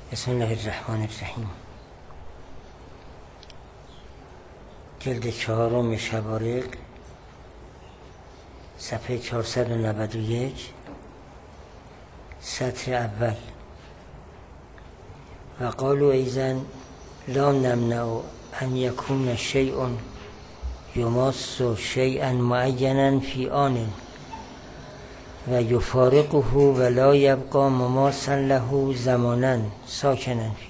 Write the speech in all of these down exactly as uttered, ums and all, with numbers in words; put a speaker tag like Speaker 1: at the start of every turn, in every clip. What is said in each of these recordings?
Speaker 1: بسم الله الرحمن الرحیم. جلد چهارم شبارق، صفحه چهارصد و نود و یک، سطر اول. و قالوا ایضا لا نمنع ان یکون شیء یماس شیئا معینا فی آن و یفارقه ولا یبقى مماسا له زمانا ساکنا فیه.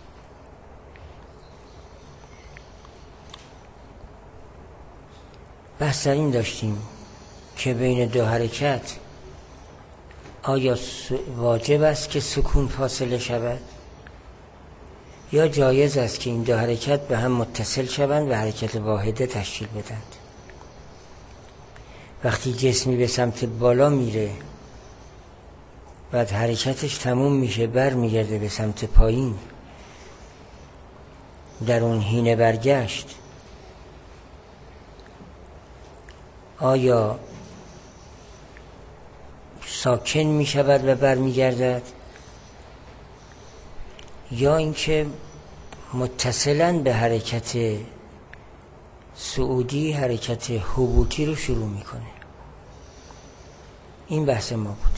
Speaker 1: بحث در این داشتیم که بین دو حرکت آیا واجب است که سکون فاصله شود یا جایز است که این دو حرکت به هم متصل شوند و حرکت واحده تشکیل بدند. وقتی جسمی به سمت بالا میره بعد حرکتش تموم میشه بر میگرده به سمت پایین، در اون حین برگشت آیا ساکن میشود و بر میگردد یا اینکه متصلاً به حرکت صعودی حرکت هبوطی رو شروع میکنه. این بحث ما بود.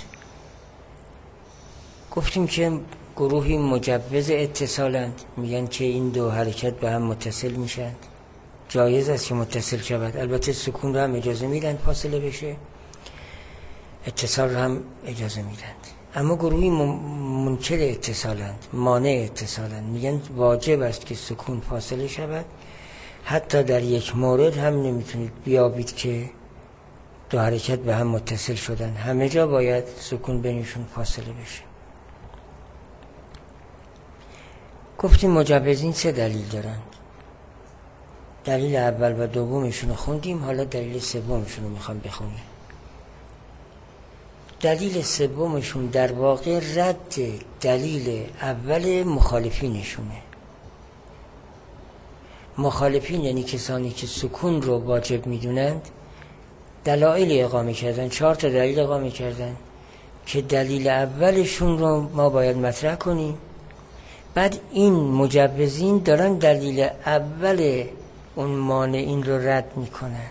Speaker 1: گفتیم که گروهی مجوز اتصالند، میگن که این دو حرکت به هم متصل میشن، جایز است که متصل شود. البته سکون رو هم اجازه میدن فاصله بشه، اتصال رو هم اجازه میدن. اما گروهی منکر اتصالند، مانع اتصالند، میگن واجب است که سکون فاصله شود. حتی در یک مورد هم نمیتونید بیابید که دو حرکت به هم متصل شدن، همه جا باید سکون بینشون فاصله بشه. گفتیم مجوزین سه دلیل دارند. دلیل اول و دومشون رو خوندیم، حالا دلیل سومشون رو میخوام بخونیم. دلیل سومشون در واقع رد دلیل اول مخالفینشونه. مخالفین یعنی کسانی که سکون رو واجب میدونند دلایل اقامه کردن، چهار تا دلیل اقامه کردن که دلیل اولشون رو ما باید مطرح کنیم. بعد این مجوزین دارن دلیل اول اون مانعین رو رد میکنن.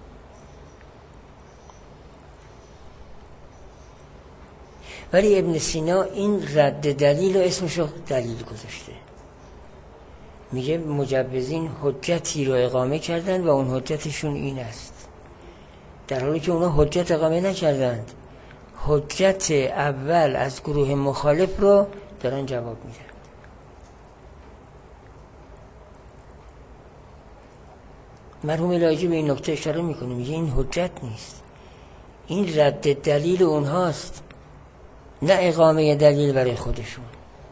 Speaker 1: ولی ابن سینا این رد دلیل رو اسمشو دلیل گذاشته. میگه مجوزین حجتی رو اقامه کردن و اون حجتشون این است، در حالی که اونا حجت اقامه نکردند. حجت اول از گروه مخالف رو دارن جواب میدن. مرحوم لاجی به این نکته اشاره میکنه، میگه این حجت نیست، این رد دلیل اونهاست، نه اقامه دلیل برای خودشون.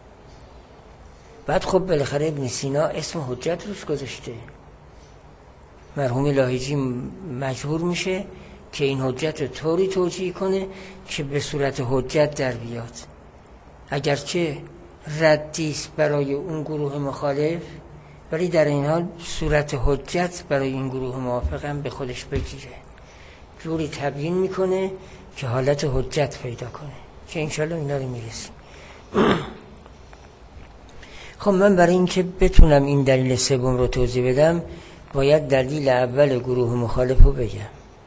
Speaker 1: بعد خب بالاخره ابن سینا اسم حجت روش گذاشته، مرحوم لاهیجی مجبور میشه که این حجت رو طوری توجیه کنه که به صورت حجت در بیاد، اگرچه ردیست برای اون گروه مخالف، ولی در این حال صورت حجت برای این گروه موافق هم به خودش بگیره، جوری تبیین میکنه که حالت حجت پیدا کنه، که انشالله اینا رو میرسیم. خب من برای اینکه بتونم این دلیل سوم رو توضیح بدم باید دلیل اول گروه مخالف رو بگم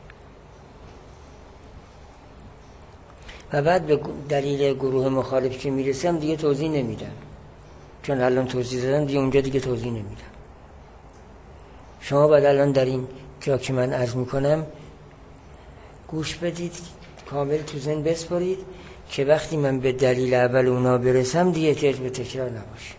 Speaker 1: و بعد به دلیل گروه مخالف که میرسم دیگه توضیح نمیدم، چون الان توضیح دادم دیگه اونجا دیگه توضیح نمیدم. شما بعد الان در این جا که من عرض میکنم گوش بدید، کامل تو ذهن بسپارید که وقتی من به دلیل اول اونا برسم دیگه احتیاج به تکرار نباشه.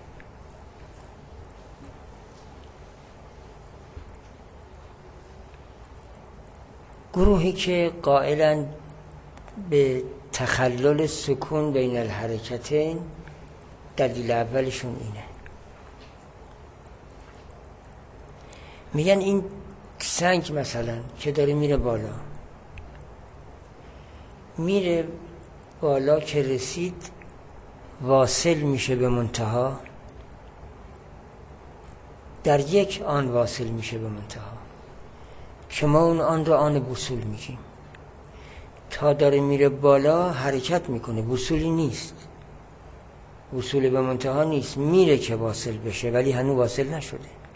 Speaker 1: گروهی که قائلن به تخلل سکون بین الحرکتین، دلیل اولشون اینه، میگن این سنگ مثلا که داره میره بالا، میره بالا که رسید واصل میشه به منتها، در یک آن واصل میشه به منتها که ما اون آن را آن وصول میگیم. تا داره میره بالا حرکت میکنه، وصولی نیست. وصول به منتها نیست، میره که واصل بشه ولی هنوز واصل نشده.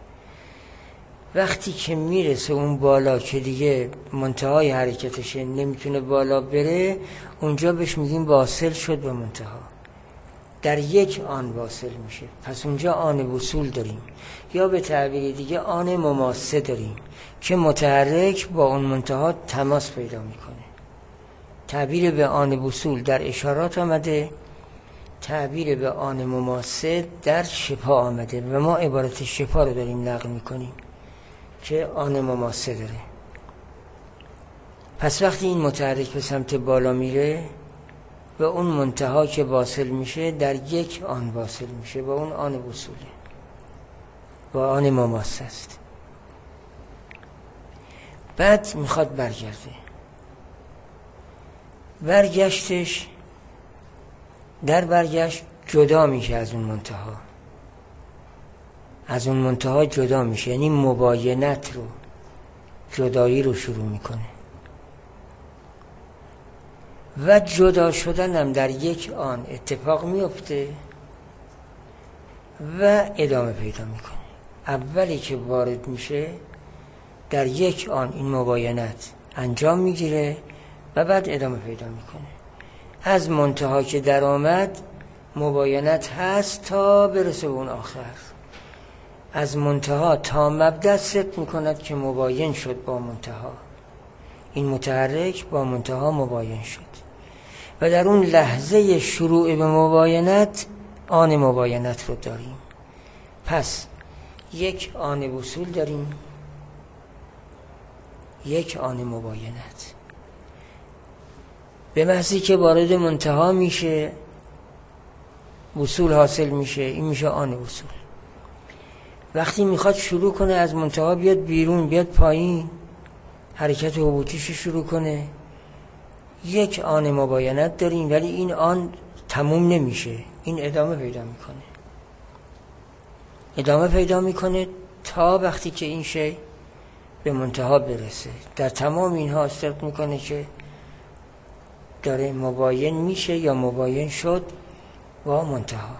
Speaker 1: وقتی که میرسه اون بالا که دیگه منتهای حرکتشه نمیتونه بالا بره، اونجا بهش میگیم واصل شد به منتها، در یک آن واصل میشه. پس اونجا آن وصول داریم، یا به تعبیر دیگه آن مماسه داریم که متحرک با اون منتها تماس پیدا میکنه. تعبیر به آن وصول در اشارات آمده، تعبیر به آن مماسه در شفا آمده و ما عبارت شفا رو داریم نقل میکنیم که آن مماسه داره. پس وقتی این متحرک به سمت بالا میره و اون منتها که واصل میشه در یک آن واصل میشه و اون آن وصوله و آن مماسه است. بعد میخواد برگرده، برگشتش در برگشت جدا میشه از اون منتها، از اون منتها جدا میشه، یعنی مباینت رو، جدایی رو شروع میکنه و جدا شدن هم در یک آن اتفاق میفته و ادامه پیدا میکنه. اولی که وارد میشه در یک آن این مباینت انجام میگیره و بعد ادامه پیدا میکنه. از منتها که در آمد مباینت هست تا برسه به اون آخر، از منتها تا مبدأ ست میکند که مباین شد با منتها، این متحرک با منتها مباین شد و در اون لحظه شروع به مباینت آن مباینت رو داریم. پس یک آن وصول داریم، یک آن مباینت. به محضی که وارد منتها میشه وصول حاصل میشه، این میشه آن وصول. وقتی میخواد شروع کنه از منتها بیاد بیرون، بیاد پایین، حرکت هبوطیش شروع کنه، یک آن مباینت داریم ولی این آن تموم نمیشه، این ادامه پیدا میکنه، ادامه پیدا میکنه تا وقتی که این شی به منتها برسه. در تمام اینها استرق میکنه که داره مباین میشه یا مباین شد با منتها.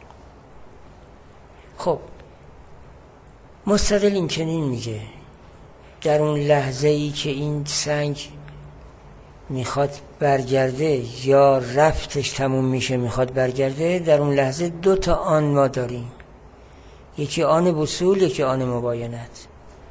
Speaker 1: خب مستدل این چنین میگه در اون لحظه ای که این سنگ میخواد برگرده یا رفتش تموم میشه میخواد برگرده، در اون لحظه دو تا آن ما داریم، یکی آن وصول یکی آن مباینت،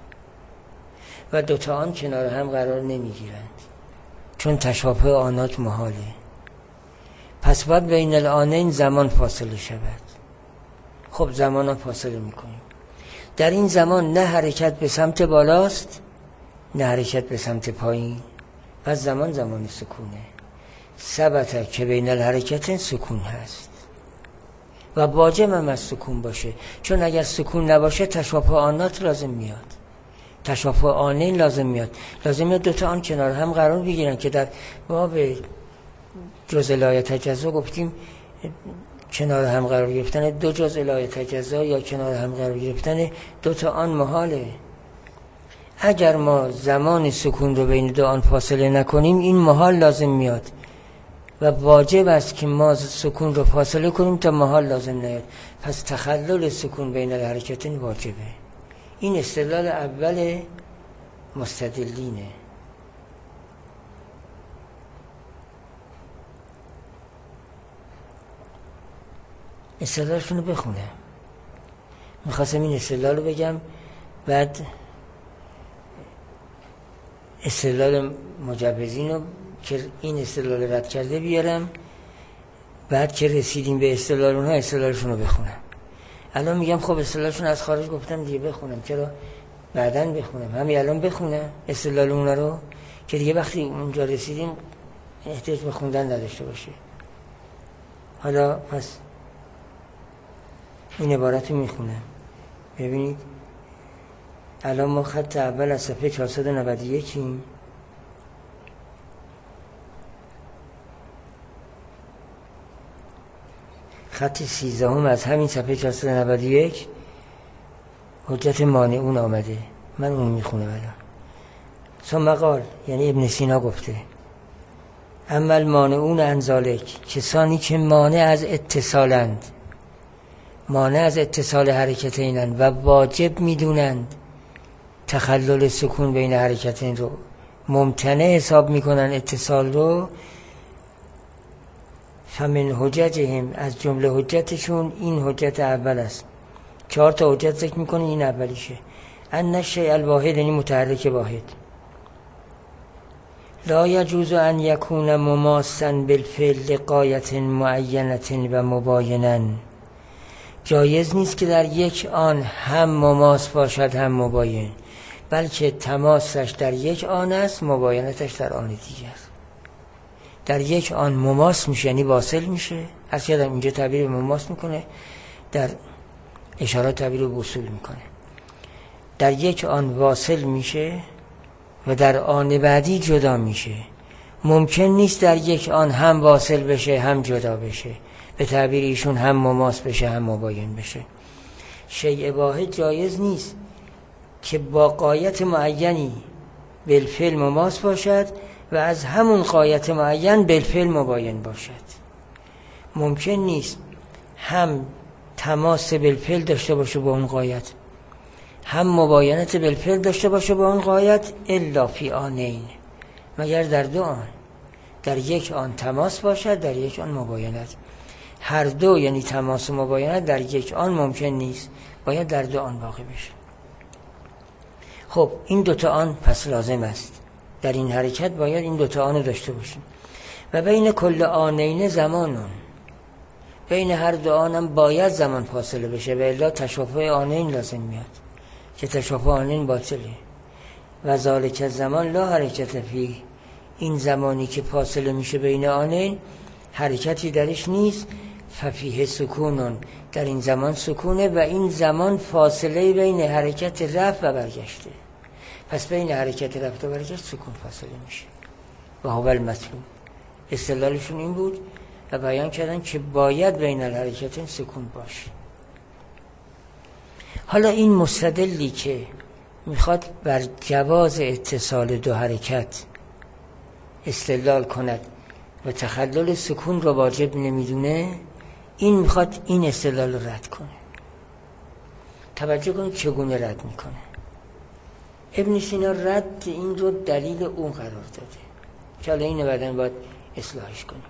Speaker 1: و دو تا آن کنار هم قرار نمیگیرند چون تشابه آنات محاله. پس باید بین الآنین زمان فاصله شود. خب زمان فاصله میکنیم. در این زمان نه حرکت به سمت بالاست نه حرکت به سمت پایین، پس زمان زمان سکونه. ثبت که بین الحرکتین سکون هست و واجب هم از سکون باشه، چون اگر سکون نباشه تشابه آنات لازم میاد، تشابه آنین لازم میاد، لازم میاد دوتا آن کنار هم قرار بگیرن که در باب جزء لایه تجزا گفتیم کنار هم قرار گرفتن دو جزء لایه تجزا یا کنار هم قرار گرفتن دوتا آن محاله. اگر ما زمان سکون رو بین دو آن فاصله نکنیم این محال لازم میاد و واجب است که ما سکون رو فاصله کنیم تا محال لازم نیاد. پس تخلل سکون بین الحرکتین واجبه. این استدلال اول مستدلینه. استدلالشون رو بخونه. میخواستم این استدلال رو بگم، بعد استدلال مجوزین رو که این استدلال رد کرده بیارم، بعد که رسیدیم به استدلال اونها استدلالشون رو بخونم. الان میگم خب استدلالشون از خارج گفتم دیگه بخونم، چرا بعدن بخونم؟ همین الان بخونم استدلال اونها رو که دیگه وقتی اونجا رسیدیم احتیاج به خوندن نداشته باشه. حالا پس این عبارت رو میخونم. ببینید الان ما خط اول از صفحه چهارصد و نود و یک خط سیزدهم از همین صفحه چهارصد و نود و یک حجت مانعون آمده. من اون میخونم الان. ثم قال، یعنی ابن سینا گفته اما مانعون عن ذلک، کسانی که مانع از اتصالند، مانع از اتصال حرکتینند و واجب میدونند تخلل سکون بین حرکتین رو، ممتنع حساب میکنن اتصال رو، فمن حججهم، از جمله حجتشون این حجت اول است. چهار تا حجت ذکر میکنه، این اولیشه. ان الشیء الواحد، یعنی متحرک واحد، لا یجوز ان یکون مماسا بالفعل لغایت معینة و مبایناً، جایز نیست که در یک آن هم مماس باشد هم مباین، بلکه تماسش در یک آن است، مباینتش در آن دیگر است. در یک آن مماس میشه، یعنی واصل میشه. از یادم اینجا تعبیر مماس میکنه، در اشارات تعبیر وصول میکنه. در یک آن واصل میشه و در آن بعدی جدا میشه. ممکن نیست در یک آن هم واصل بشه هم جدا بشه، به تعبیر ایشون هم مماس بشه هم مباین بشه. شیء واحد جایز نیست که با غایت معینی بالفعل مماس باشد و از همون غایت معین بالفعل مباین باشد. ممکن نیست هم تماس بالفعل داشته باشه با اون غایت، هم مباینت بالفعل داشته باشه با اون غایت، الا فی آنین، مگر در دو آن. در یک آن تماس باشد، در یک آن مباینت. هر دو، یعنی تماس و مباینت، در یک آن ممکن نیست، باید در دو آن واقع بشه. خب این دوتا آن پس لازم است، در این حرکت باید این دوتا آن رو داشته باشیم. و بین کل آنین زمانون، بین هر دو آنم باید زمان فاصله بشه، و الا تشافه آنین لازم میاد که تشافه آنین باطله. و ذالک زمان لا حرکت فیه، این زمانی که فاصله میشه بین آنین حرکتی درش نیست. ففیه سکونون، در این زمان سکونه، و این زمان فاصله بین حرکت رفت و برگشته. پس بین حرکت رفت و برگشت سکون فاصله میشه. و هو المطلوب، استدلالشون این بود و بیان کردن که باید بین الحرکتین سکون باشه. حالا این مستدلی که میخواد بر جواز اتصال دو حرکت استدلال کند و تخلل سکون رو واجب نمیدونه، این میخواد این استدلال رو رد کنه. توجه کنید چگونه رد میکنه. ابن سینا رد این رو دلیل اون قرار داده که حالا اینو بعدن باید اصلاحش کنیم.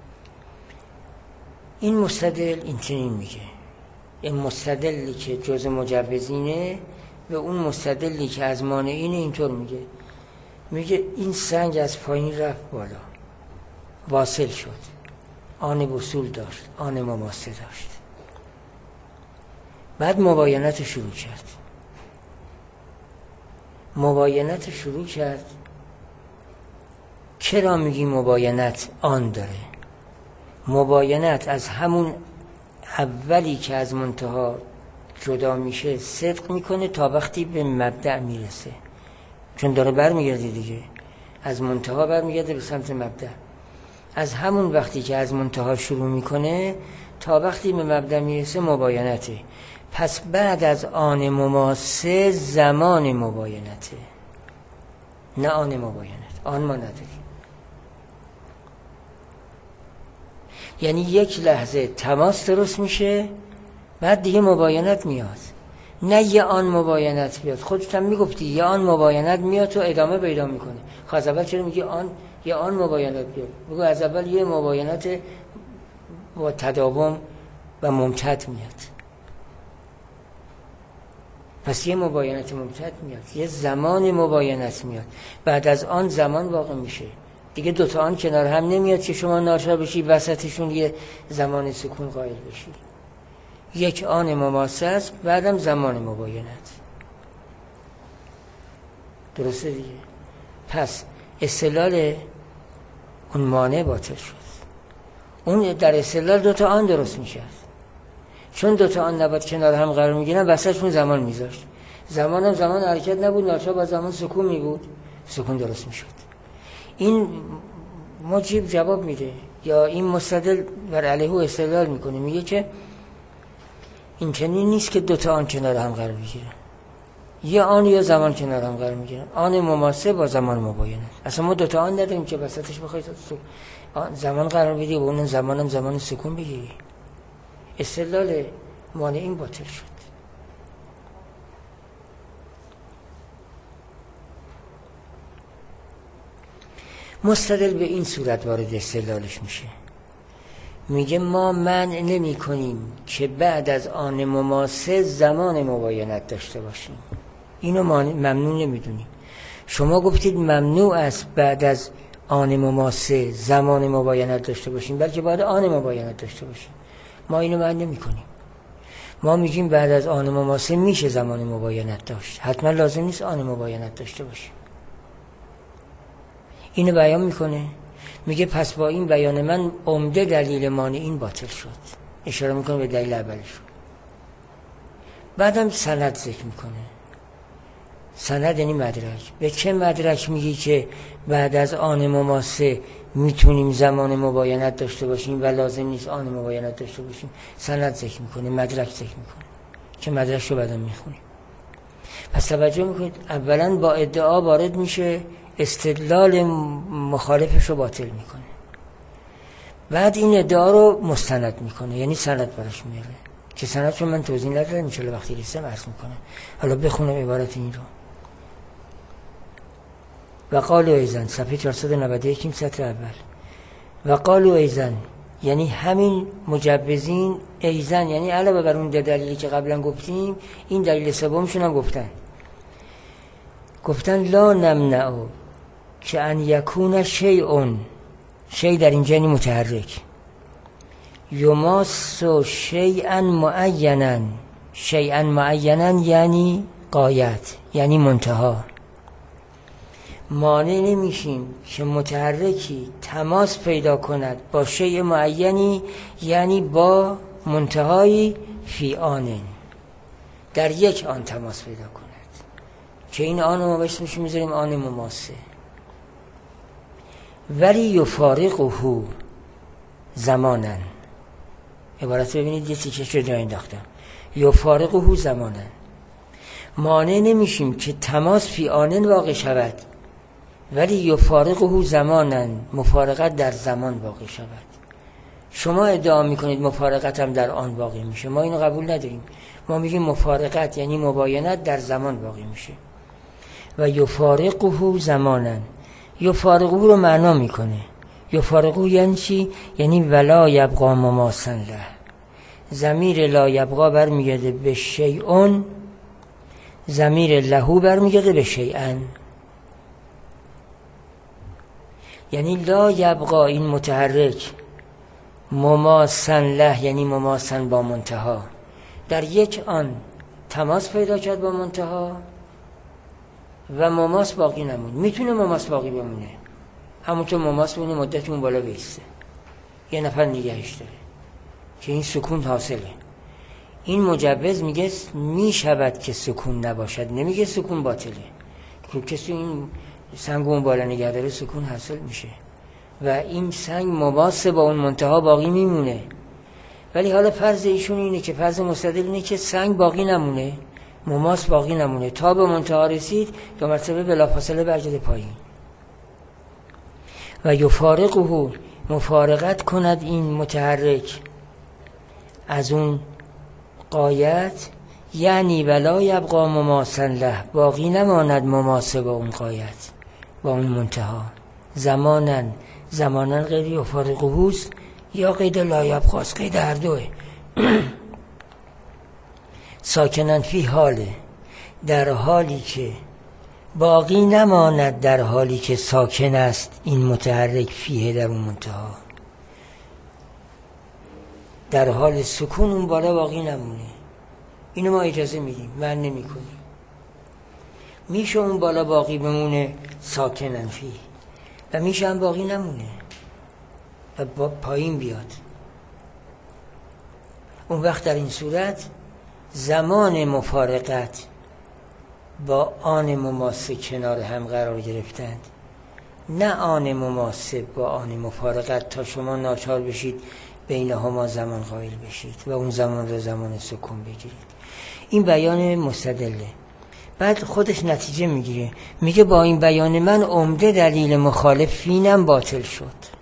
Speaker 1: این مستدل این چنین میگه، این مستدلی که جز مجوزینه و اون مستدلی که از مانعینه اینطور میگه. میگه این سنگ از پایین رفت بالا، واصل شد، آن وصول داشت، آن مماسه داشت، بعد مباینت شروع کرد. مباینت شروع کرد. چرا میگی مباینت آن داره؟ مباینت از همون اولی که از منتها جدا میشه صدق میکنه تا وقتی به مبدأ میرسه، چون داره برمیگرده دیگه، از منتها برمیگرده به سمت مبدأ. از همون وقتی که از منتها شروع میکنه تا وقتی به مبدأ میرسه مباینته. پس بعد از آن مماسه زمان مباینته، نه آن مباینت. آن ما نداریم. یعنی یک لحظه تماس درست میشه، بعد دیگه مباینت میاد، نه یه آن مباینت بیاد. خودت هم میگفتی یه آن مباینت میاد تو ادامه پیدا میکنه. خب از اول چرا میگی آن یه آن مباینت بیاد؟ بگو از اول یه مباینت با تداوم و ممتد میاد. پس یه مباینت ممتد میاد، یه زمان مباینت میاد، بعد از آن زمان واقع میشه دیگه. دوتا آن کنار هم نمیاد که شما ناچار بشی وسطشون یه زمان سکون قائل بشی. یک آن مماسه است، بعدم زمان مباینت. درسته دیگه؟ پس استدلال اون مانع باطل شد. اون در استدلال دوتا آن درست میشه، چون دوتا آن نباید کنار هم قرار میگیرن، وسطشون زمان میذاشت. زمان هم زمان حرکت نبود، ناچار با زمان سکون میبود، سکون درست میشد. این مجیب جواب میده یا این مستدل بر علیه استدلال میکنه، میگه که این چنین نیست که دوتا آن کنار هم قرار بگیرن. یه آن یا زمان کنار هم قرار میگیرن، آن مماسه با زمان مباینت. اصلا ما دوتا آن نداریم که وسطش بخوای زمان قرار بدی و اون زمانم زمان سکون بگیری. استدلال مانعین باطل شد. مستدل به این صورت وارد استدلالش میشه، میگه ما منع نمی کنیم که بعد از آن مماسه زمان مباینت داشته باشیم. اینو ممنوع نمیدونیم. شما گفتید ممنوع است بعد از آن مماسه زمان مباینت داشته باشیم، بلکه بعد آن مباینت داشته باشیم. ما اینو منع نمی کنیم. ما میگیم بعد از آن مماسه میشه زمان مباینت داشت، حتما لازم نیست آن مباینت داشته باشیم. اینو بیان میکنه، میگه پس با این بیان من عمده دلیل مانعین باطل شد. اشاره میکنه به دلیل اولش. بعدم سند ذکر میکنه. سند یعنی مدرک. به چه مدرک میگی که بعد از آن مماسه میتونیم زمان مباینت داشته باشیم و لازم نیست آن مباینت داشته باشیم؟ سند ذکر میکنه، مدرک ذکر میکنه که مدرک رو بعدم میخونیم. پس توجه میکنید، اولا با ادعا وارد میشه، استدلال مخالفش رو باطل میکنه، بعد این ادعا رو مستند میکنه، یعنی سند براش میاره که سند رو من توضیح ندادم، میشه وقتی رسیدم عرض میکنه. حالا بخونم عبارت این رو. و قالوا ایزن، صفحه چهارصد و نود و یک، این سطر اول. و قالوا ایزن یعنی همین مجوزین، ایزن یعنی علاوه بر اون دلیلی که قبلا گفتیم، این دلیل سومشون هم گفتن. گفتن لا نمنعو که ان یکون شیء، شیء در اینجا یعنی متحرک، یماس شیئا معینا، شیئا معینا یعنی غایت، یعنی منتها. مانع نمیشیم که متحرکی تماس پیدا کند با شیء معینی، یعنی با منتهایی فی آن، در یک آن تماس پیدا کند، که این آن رو اسمش میذاریم آن مماسه. ولی یفارقه زمانا، عبارت ببینید یه تیکش رو جا انداختم، یفارقه زمانا. مانع نمیشیم که تماس فی آن واقع شود، ولی یفارقه زمانا، مفارقت در زمان واقع شود. شما ادعا میکنید مفارقت هم در آن واقع میشه، ما اینو قبول نداریم. ما میگیم مفارقت یعنی مباینت در زمان واقع میشه. و یفارقه زمانا، یفارقه رو معنا میکنه. یفارقه یعنی چی؟ یعنی ولا یبقا مماسا له. ضمیر لا یبقا برمیگرده به شیئون، ضمیر لهو برمیگرده به شیئن. یعنی لا یبقا این متحرک، مماسا له یعنی مماسا با منتها، در یک آن تماس پیدا کرد با منتها و مماس باقی نمون. میتونه مماس باقی بمونه، همونطور مماس بمونه مدت اون بالا بیسته، یه نفر نگهش داره که این سکون حاصله. این مجوز میگه میشود که سکون نباشد، نمیگه سکون باطله. که کسی این سنگ اون بالا نگه داره سکون حاصل میشه و این سنگ مماس با اون منتها باقی میمونه. ولی حالا فرض ایشون اینه که فرض مستدل اینه که سنگ باقی نمونه، مماس باقی نمونه، تا به منتها رسید دو مرتبه بلافاصله برگرده پایین. و یفارقه، مفارقت کند این متحرک از اون غایت، یعنی ولا یبقا مماسا له، باقی نماند مماسه با اون غایت، با اون منتها. زمانا، زمانا غیر یفارقه است یا قید لا یبقا است، قید هر دوه. ساکنن فی حاله، در حالی که باقی نماند، در حالی که ساکن است این متحرک فیه در اون منتها، در حال سکون اون بالا باقی نمونه. اینو ما اجازه میدیم، من نمی کنیم. میشه اون بالا باقی بمونه ساکنن فیه و میشه هم باقی نمونه و با پایین بیاد. اون وقت در این صورت زمان مفارقت با آن مماسه کنار هم قرار گرفتند، نه آن مماسه با آن مفارقت تا شما ناچار بشید بینهما زمان قائل بشید و اون زمان رو زمان سکون بگیرید. این بیان مستدله. بعد خودش نتیجه میگیره، میگه با این بیان من عمده دلیل مخالفینم باطل شد.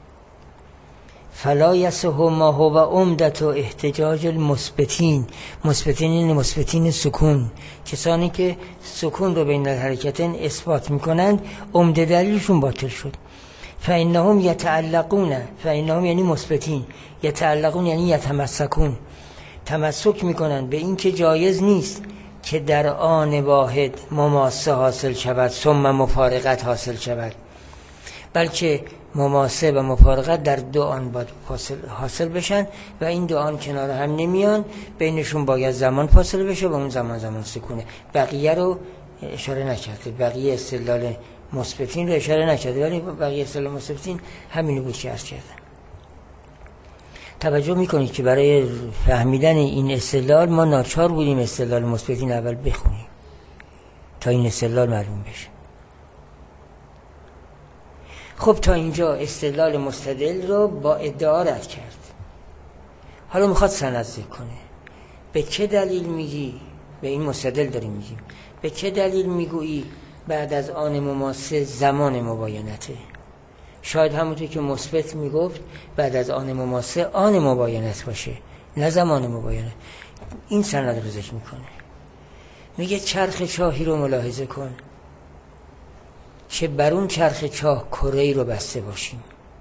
Speaker 1: فلا یصح ما هو عمدت و احتجاج المثبتین. مثبتین این مثبتین سکون، کسانی که سکون رو بین الحرکتین اثبات میکنند، عمده دلیلشون باطل شد. فانهم یتعلقون، فانهم یعنی مثبتین، یتعلقون یعنی یتمسکون، تمسک میکنند به این که جایز نیست که در آن واحد مماسه حاصل شود ثم مفارقت حاصل شود، بلکه مماسه و مفارقت در دو آن باید حاصل بشن و این دو آن کنار هم نمیان، بینشون باید زمان فاصله بشه و اون زمان زمان سکونه. بقیه رو اشاره نکرده، بقیه استدلال مثبتین رو اشاره نکرده، ولی بقیه استدلال مثبتین همینو بود که عرض کردم. توجه میکنید که برای فهمیدن این استدلال ما ناچار بودیم استدلال مثبتین اول بخونیم تا این استدلال معلوم بشه. خب تا اینجا استدلال مستدل رو با ادعا رد کرد. حالا میخواد سند ذکر کنه. به چه دلیل میگی؟ به این مستدل داریم میگیم. به چه دلیل میگویی بعد از آن مماسه زمان مباینته؟ شاید همونطور که مثبت میگفت بعد از آن مماسه آن مباینت باشه، نه زمان مباینت. این سند رو ذکر میکنه. میگه چرخ چاهی رو ملاحظه کن که بر اون چرخ چاه کره‌ای رو بسته باشیم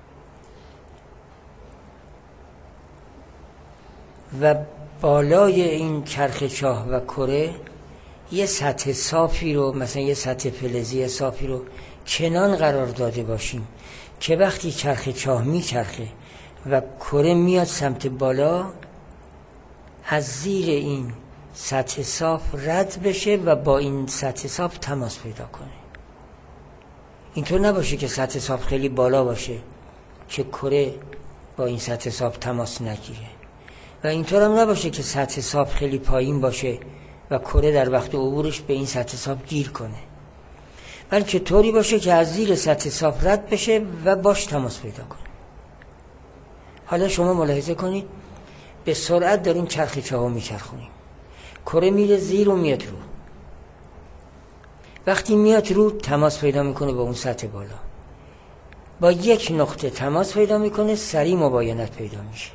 Speaker 1: و بالای این چرخ چاه و کره یه سطح صافی رو، مثلا یه سطح فلزی صافی رو کنان قرار داده باشیم که وقتی چرخ چاه میچرخه و کره میاد سمت بالا، از زیر این سطح صاف رد بشه و با این سطح صاف تماس پیدا کنه. اینطور نباشه که سطح صاف خیلی بالا باشه که کره با این سطح صاف تماس نگیره، و اینطور هم نباشه که سطح صاف خیلی پایین باشه و کره در وقت عبورش به این سطح صاف گیر کنه، بلکه طوری باشه که از زیر سطح صاف رد بشه و باش تماس پیدا کنه. حالا شما ملاحظه کنید به سرعت داریم چرخ چاهو میچرخونیم، کره میره زیر و میاد رو. وقتی میاد رو تماس پیدا میکنه با اون سطح بالا، با یک نقطه تماس پیدا میکنه، سریع مباینت پیدا میشه.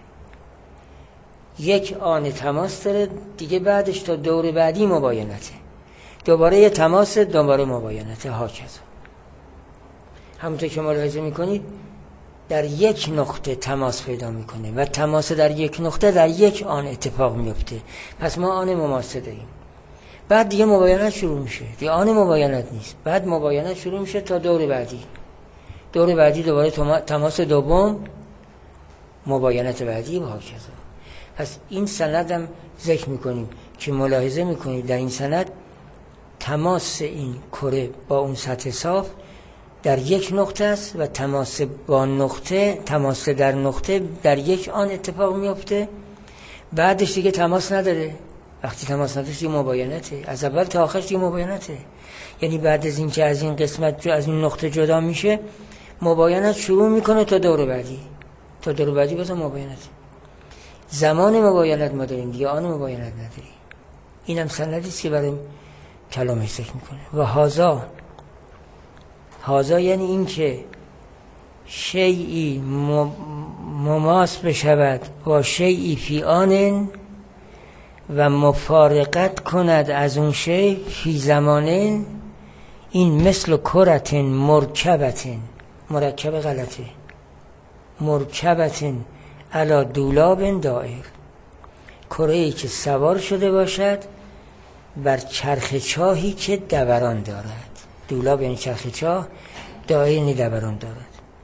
Speaker 1: یک آن تماس داره دیگه، بعدش تا دور بعدی مباینته، دوباره یه تماس، دوباره مباینته، هاکذا. همونطور که ملاحظه میکنید در یک نقطه تماس پیدا میکنه و تماس در یک نقطه در یک آن اتفاق میفته. پس ما آن مماسه داریم، بعد دیگه مباینت شروع میشه، دیگه آن مباینت نیست، بعد مباینت شروع میشه تا دور بعدی، دور بعدی دوباره تماس دوم، مباینت بعدی و هاکذا. پس این سندم ذکر میکنیم که ملاحظه میکنید در این سند تماس این کره با اون سطح صاف در یک نقطه است و تماس با نقطه، تماس در نقطه در یک آن اتفاق میفته، بعدش دیگه تماس نداره. وقتی تماس نداره دیگه مباینته، از اول تا آخرش دیگه مباینته. یعنی بعد از این که از این قسمت از این نقطه جدا میشه، مباینت شروع میکنه تا دور بعدی، تا دور بعدی بازم مباینت. زمان مباینت ما داریم دیگه، آن مباینت نداریم. اینم سندی است که برای کلامش ذکر میکنه. و هازا، هازا یعنی این که شیئی مماس بشود با شیئی فی آن و مفارقت کند از اون شی فی زمانه، این مثل کرت مرکبت، مرکب غلطه، مرکبت علی دولاب دائر، کره‌ای که سوار شده باشد بر چرخ چاهی که دوران دارد. دولاب یعنی چرخ چاه، دائر یعنی دوران دارد.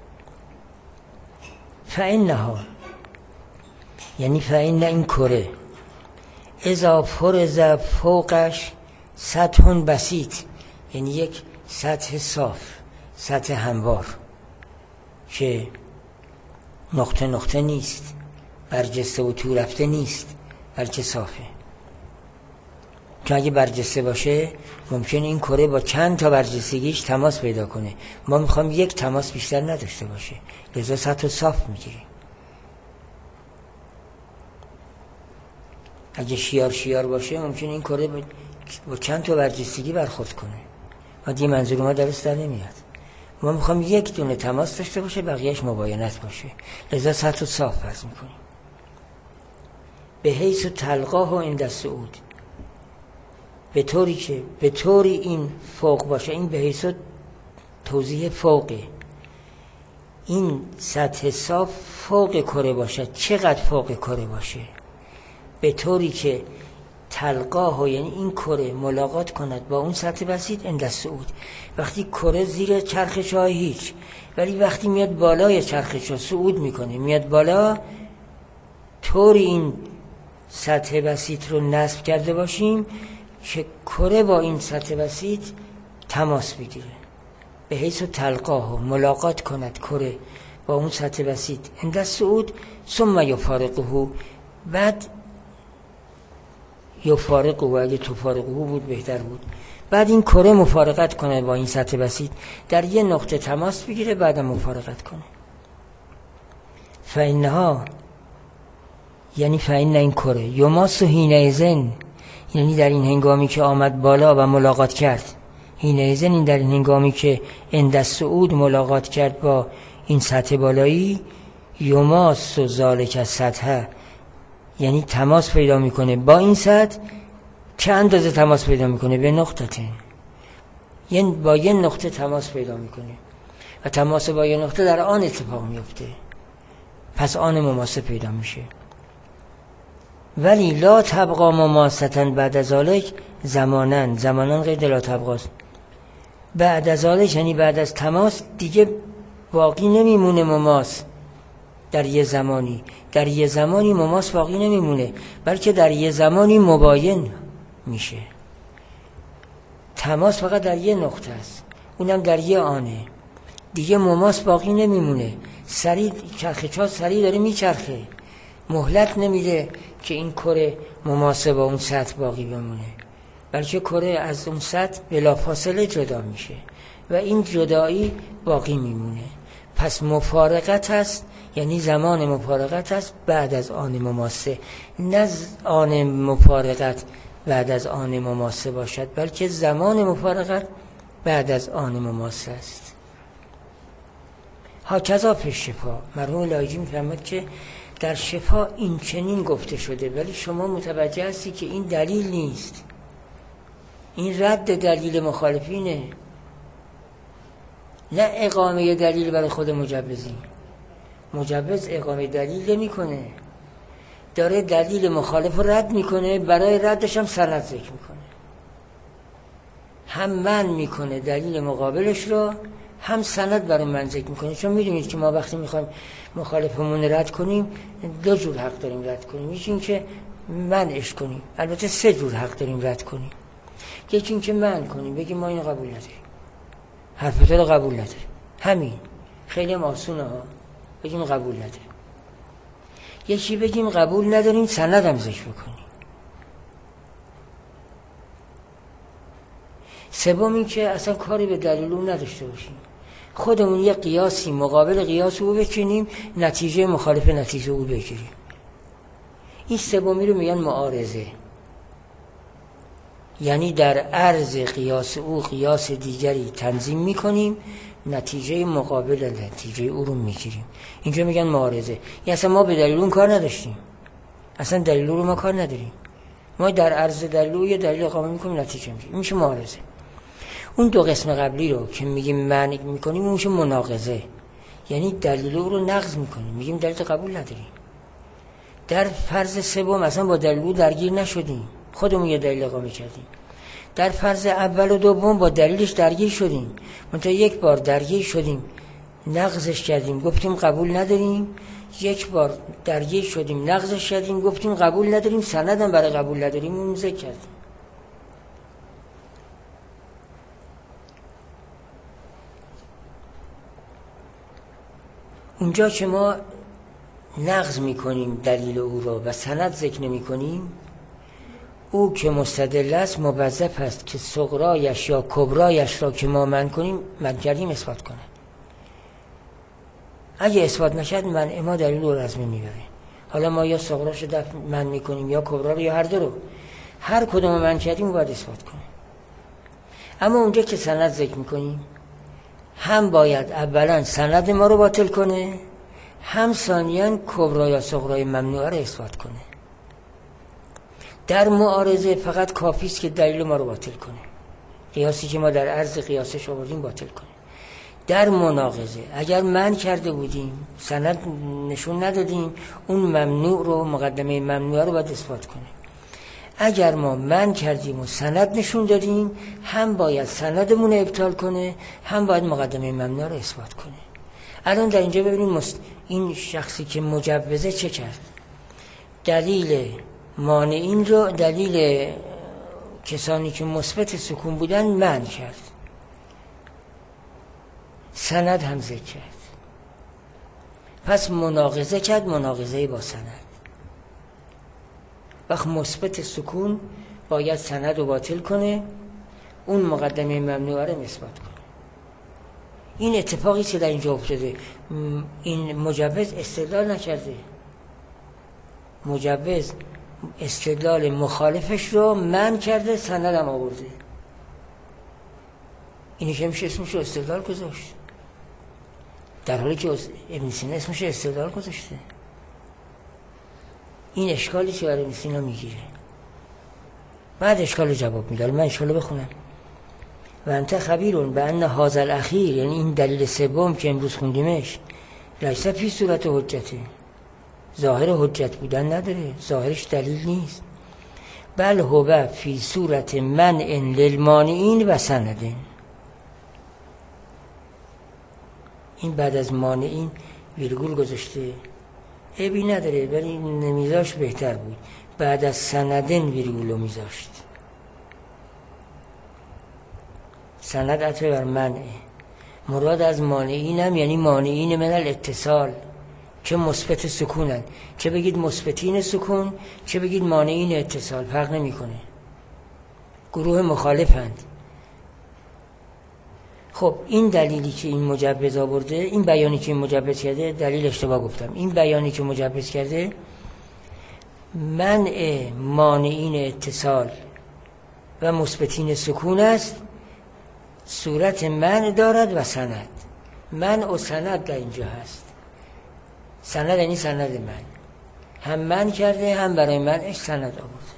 Speaker 1: فإنها یعنی فإن این کره اذا فرض فوقش سطح بسیط، یعنی یک سطح صاف، سطح هموار که نقطه نقطه نیست، برجسته و تو رفته نیست، بلکه صافه. چون اگه برجسته باشه ممکنه این کره با چند تا برجستگیش تماس پیدا کنه. ما میخوام یک تماس بیشتر نداشته باشه، لذا سطح صاف میگیریم. اگه شیار شیار باشه ممکنه این کره با چند تا برجستگی برخورد کنه. ما دیگه منظور ما درست در نمیاد. ما میخوام یک دونه تماس داشته باشه، بقیهش مباینت باشه. لذا سطح رو صاف فرض میکنیم. به حیث تلقاه و عند الصعود، به طوری که به طوری این فوق باشه. این به حیث توضیح فوقه. این سطح صاف فوق کره باشه. چقدر فوق کره باشه؟ به طوری که تلقاه، یعنی این کره ملاقات کند با اون سطح بسیط عند الصعود. وقتی کره زیر چرخش‌های هیچ، ولی وقتی میاد بالای چرخش‌ها صعود میکنه، میاد بالا، طوری این سطح بسیط رو نصب کرده باشیم که کره با این سطح بسیط تماس بگیره. به حیث تلقاه، ملاقات کند کره با اون سطح بسیط عند الصعود. ثم یفارقه، بعد یفارقه، اگه تفارقه بود بهتر بود. بعد این کره مفارقت کنه با این سطح بسیط، در یه نقطه تماس بگیره، بعد مفارقت کنه. فإنها، یعنی فإن این کره یماس حینئذ، یعنی در این هنگامی که آمد بالا و ملاقات کرد. حینئذ، این در این هنگامی که عند الصعود ملاقات کرد با این سطح بالایی. یماس ذالک السطح، یعنی تماس پیدا میکنه با این سطح. چه اندازه تماس پیدا میکنه؟ به نقطه، یعنی با یه نقطه تماس پیدا میکنه و تماس با یه نقطه در آن اتفاق میفته، پس آن مماسه پیدا میشه. ولی لا تبقا مماستن بعد از ذالک زمانن، زمانن غیر لا تبقاست. بعد از ذالک یعنی بعد از تماس دیگه باقی نمیمونه مماس. در یه زمانی در یه زمانی مماس باقی نمیمونه، بلکه در یه زمانی مباین میشه. تماس فقط در یه نقطه است، اونم در یه آنه. دیگه مماس باقی نمیمونه. سریع چرخش‌ها سریع داره میچرخه، مهلت نمیده که این کره مماسه با اون سطح باقی بمونه، بلکه کره از اون سطح بلافاصله جدا میشه و این جدایی باقی میمونه. پس مفارقت هست، یعنی زمان مفارقت هست بعد از آن مماسه، نه آن مفارقت بعد از آن مماسه باشد، بلکه زمان مفارقت بعد از آن مماسه است. هاکذا فی الشفا، مرحوم لایجی میفرماد که در شفا این چنین گفته شده، ولی شما متوجه هستی که این دلیل نیست، این رد دلیل مخالفینه، نه اقامه دلیل برای خود مجوزی. مجوز اقامه دلیل نمی کنه، داره دلیل مخالف رو رد میکنه، برای ردش هم سند ذکر میکنه، هم من میکنه دلیل مقابلش رو، هم سند برای من ذکر میکنه. چون میدونید که ما وقتی میخوایم مخالفمون رد کنیم دو جور حق داریم رد کنیم. یکی این که منعش کنیم، البته سه جور حق داریم رد کنیم. یکی این که من کنیم، بگیم ما اینو قبول نداریم، حرف تو رو قبول نداریم، همین خیلی هم آسونه ها، بگیم قبول نداریم. یکی بگیم قبول نداریم، سند هم ذکر کنیم. سوم این که اصلا کاری به دلیل اون نداشته باشیم، خودمون یه قیاسی مقابل قیاس او بکنیم، نتیجه مخالف نتیجه او بگیریم. این سومی رو میگن معارضه، یعنی در عرض قیاس او قیاس دیگری تنظیم میکنیم، نتیجه مقابل نتیجه او رو میگیریم. اینجا میگن معارضه، یعنی اصلا ما به دلیل اون کار نداشتیم، اصلا دلیل رو ما کار نداریم، ما در عرض دلیل یه دلیل اقامه میکنیم، نتیجه میگیریم. میشه معارضه. اون دو قسم قبلی رو که میگیم منع میکنیم اون میشه مناقضه، یعنی دلیل رو نقض میکنیم، میگیم دلیل قبول نداریم. در فرض سوم اصلا با دلیل درگیر نشدیم، خودمون یه دلیل اقامه کردیم. در فرض اول و دوم با دلیلش درگیر شدیم، منتها یک بار درگیر شدیم نقضش کردیم گفتیم قبول نداریم، یک بار درگیر شدیم نقضش کردیم گفتیم قبول نداریم، سندم برای قبول نداریم اون ذکر کردیم. اونجا که ما نقض میکنیم دلیل او را و سند ذکر نمی کنیم، او که مستدل است موظف است که صغرایش یا کبرایش را که ما من کنیم من کردیم اثبات کنه. اگه اثبات نشد من ما دلیل رو از بین میبره. حالا ما یا صغراش رو من میکنیم یا کبرا رو یا هر دو رو، هر کدوم من کردیم باید اثبات کنه. اما اونجا که سند ذکر میکنیم هم باید اولا سند ما رو باطل کنه، هم ثانیاً کبرا یا صغرای ممنوعه رو اثبات کنه. در معارضه فقط کافی است که دلیل ما رو باطل کنه، قیاسی که ما در عرض قیاسش آوردیم باطل کنه. در مناقضه اگر من کرده بودیم سند نشون ندادیم، اون ممنوع رو، مقدمه ممنوعه رو باید اثبات کنه. اگر ما من کردیم و سند نشون دادیم، هم باید سندمون رو ابطال کنه، هم باید مقدمه ممنوعه رو اثبات کنه. الان در اینجا ببینیم مست... این شخصی که مجوزه چه کرد؟ دلیل مانعین رو، دلیل کسانی که مثبت سکون بودن من کرد، سند هم ذکر کرد. پس مناقضه کرد، مناقضه با سند. وقت مثبت سکون باید سند رو باطل کنه، اون مقدمه ممنوعه رو اثبات کنه. این اتفاقی که در اینجا افتاده، این مجوز استدلال نکرده، مجوز استدلال مخالفش رو من کرده، سند هم آورده. اینی که میشه اسمش رو استدلال گذاشت، در حالی که ابن سینا اسمش رو استدلال گذاشته. این اشکالی که برای ابن سینا میگیره. بعد اشکال جواب میده. من اشکال بخونم. و انت خبیرون به ان هذا الاخیر، یعنی این دلیل سوم که امروز خوندیمش، لیس فی صورت حجته، ظاهر حجت بودن نداره، ظاهرش دلیل نیست. بل هو فی صورت منع للمانعین و سندین. این بعد از مانعین ویرگول گذاشته، عیبی نداره، ولی نمیذاش بهتر بود. بعد از سندین ویرگولو میذاشت. سند عطف بر منعه. مراد از مانعین هم یعنی مانعین من الاتصال که مثبت سکونن، چه بگید مثبتین سکون چه بگید مانعین اتصال، فرق نمیکنه، گروه مخالفند. خب این دلیلی که این مجوز آورده، این بیانی که این مجوز کرده، دلیل اشتباه گفتم، این بیانی که مجوز کرده منع مانعین اتصال و مثبتین سکون است، صورت منع دارد و سند. منع و سند در اینجا هست. سند یعنی سند من، هم من کرده هم برای منعش سند آورده.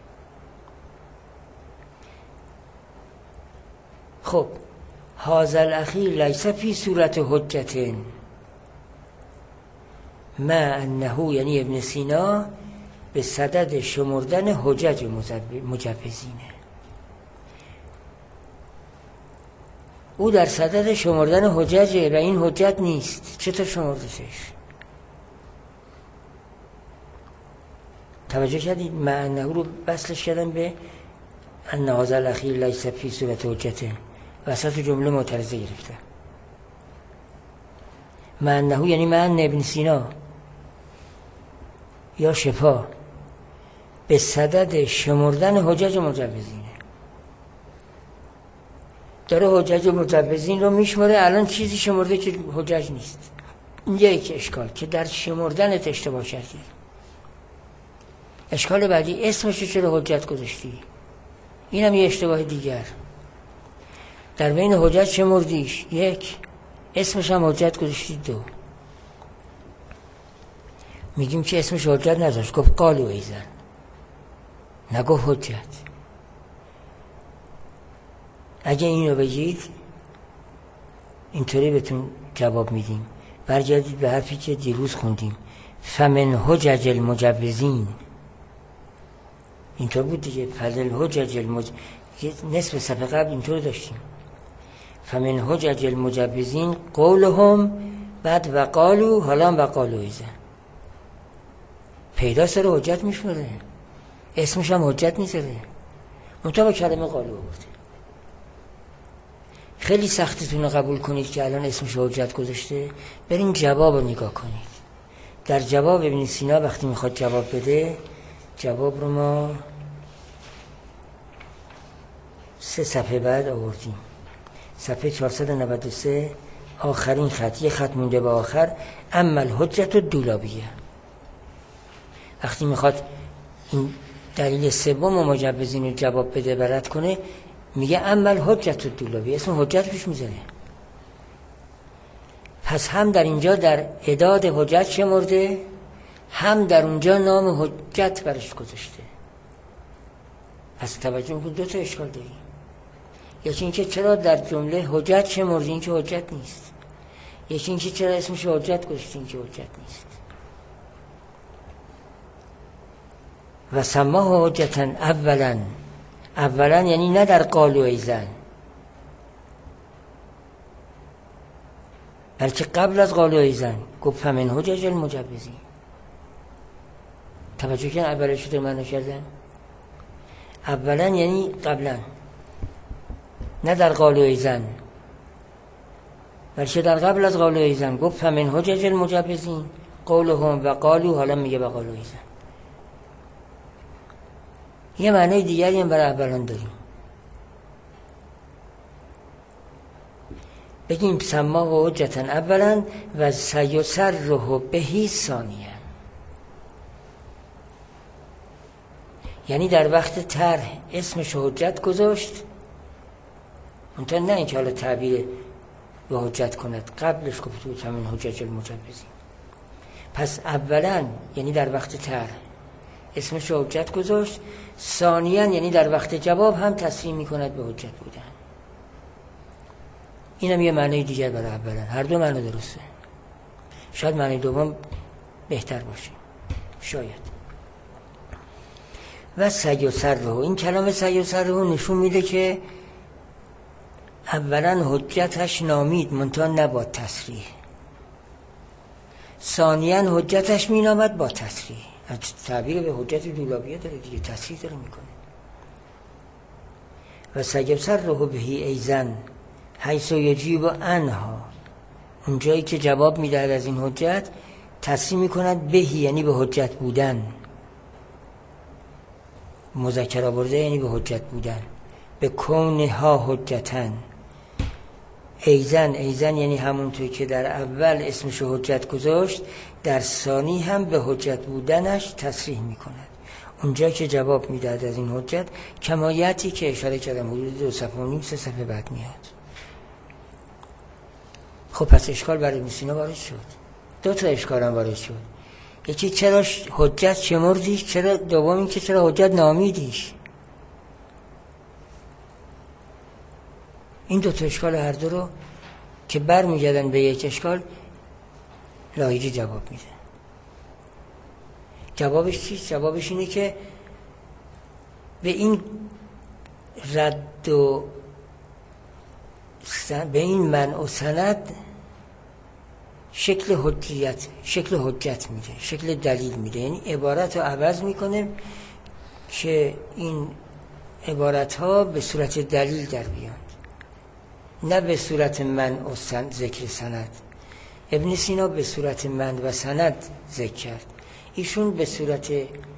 Speaker 1: خب هذا الاخیر لیس فی صورت حجت ما انه، یعنی ابن سینا به صدد شمردن حجج مجوزینه. او در صدد شمردن حججه و این حجت نیست. چطور شمردشش؟ توجه کردید؟ ما انه رو بسلش کردن به ان هذا الاخیر لیس فی صورت حجته، وسط جمله معترضه گرفته. ما انه یعنی من ابن سینا یا شفا به صدد شمردن حجج مجوزینه، داره حجج مجوزین رو میشماره. الان چیزی شمرده که حجج نیست. اینجا یک اشکال که در شمردنت اشتباه کردی. اشکال بعدی، اسمشو چرا حجت گذاشتی؟ این هم یه اشتباه دیگر. در بین حجت شمردیش یک، اسمش هم حجت گذاشتی دو. میگیم که اسمش حجت نذاشت، گفت قالو ایزن، نگفت حجت. اگه اینو بگید اینطوری بهتون جواب میدیم. برگردید به حرفی که دیروز خوندیم، فمن حجج المجوزین، اینطور بود دیگه، فضل حجج المجوزین، نصف صفحه قبل اینطور داشتیم. فمن حجج المجوزین قولهم، بعد وقالو، حالا وقالو ایزن. پیدا سر حجت میشمره، اسمش هم حجت نیزده، منطقه با کلمه قالو بود. خیلی سختتون رو قبول کنید که الان اسمش حجت گذاشته. برین جواب رو نگاه کنید. در جواب ابن سینا وقتی میخواد جواب بده، جواب رو ما سه صفحه بعد آوردیم. صفحه چهارصد و نود و سه آخرین خط، یه خط مونده به آخر، اما الحجت الدولابیه. وقتی میخواد این دلیل سوم و مجوزین رو جواب بده برد کنه، میگه عمل حجت الدولابی، اسم حجت پیش میذاره. پس هم در اینجا در اعداد حجت شمرده، هم در اونجا نام حجت برش گذاشته. پس توجه میکنید دو تا اشکال داریم. یکی اینکه چرا در جمله حجت شمردین که حجت نیست، یکی اینکه چرا اسمش حجت گذاشتین که حجت نیست. و سماه حجتا اولا، اولا یعنی نه در قال و ایزن، بلکه قبل از قال و ایزن گفت فمن حجج المجوزین. توجه کن اولش رو معنی کردن، اولا یعنی قبلا، نه در قال و ایزن، بلکه در قبل از قال و ایزن گفت فمن حجج المجوزین قولهم و قالو، حالا میگه و قال و ایزن. یه معنی دیگری هم برای اولان داریم، بگیم سماه حجتا اولا و سیسره بهی ثانیا، یعنی در وقت طرح اسمش حجت گذاشت، منتها نه اینکه حالا تعبیر به حجت کند، قبلش گفت بود همین حجج المجوزین. پس اولا یعنی در وقت طرح اسمش حجت گذاشت، ثانیا یعنی در وقت جواب هم تصریح میکند به حجت بودن. اینم یه معنی دیگر برای اولا. هر دو معنی درسته، شاید معنی دوم بهتر باشه، شاید. و سیسره، این کلام سیسره نشون میده که اولا حجتش نامید منتها نه با تصریح، ثانیا حجتش مینامد با تصریح. تعبیر به حجت دولابیه داره دیگه، تصریح داره میکنه. و سیسره بهی ایزن حیث یجیب عنها، اون جایی که جواب میدهد از این حجت تصریح میکند بهی یعنی به حجت بودن، مذکر آورده یعنی به حجت بودن، به کونها حجتن. ایزن، ایزن یعنی همونطور که در اول اسمش حجت گذاشت، در ثانی هم به حجت بودنش تصریح میکند اونجا که جواب میدهد از این حجت، کمایتی که اشاره کردم حدود دو صفحه و نیم سه صفحه بعد میاد. خب پس اشکال برای ابن سینا وارد شد، دو تا اشکال هم وارد شد. یکی چرا حجت شمردیش، چرا دوم این که چرا حجت نامیدیش. این دو تا اشکال هر دو رو که بر میگردن به یک اشکال لایجی جواب میده. جوابش چیست؟ جوابش اینه که به این رد و به این منع و سند شکل حجیت، شکل حجت میده، شکل دلیل میده. یعنی عبارت رو عوض میکنه که این عبارت ها به صورت دلیل در بیان، نه به صورت منع و سند ذکر سند. ابن سینا به صورت منع و سند ذکر کرد، ایشون به صورت